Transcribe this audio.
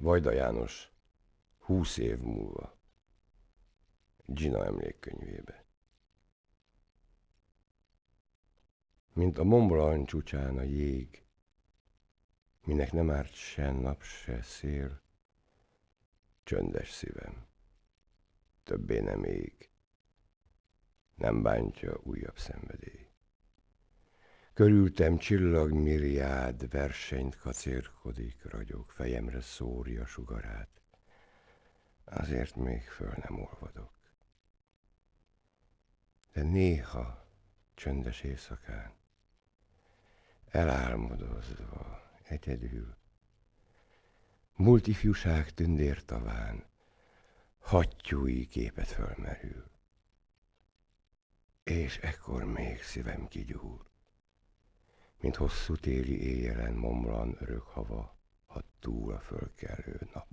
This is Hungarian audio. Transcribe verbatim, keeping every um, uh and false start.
Vajda János, húsz év múlva. Gina emlékkönyvébe. Mint a Mont Blanc csúcsán a jég, minek nem árt se nap, se szél, csöndes szívem, többé nem ég, nem bántja újabb szenvedély. Körültem csillagmiriád versenyt kacérkodik, ragyog, fejemre szórja sugarát, azért még föl nem olvadok. De néha csöndes éjszakán, elálmodozva, egyedül, múlt ifjúság tündértaván, hattyúi képet fölmerül. És ekkor még szívem kigyúl, mint hosszú téli éjjelen Mont Blanc örök hava, ha túl a fölkelő nap.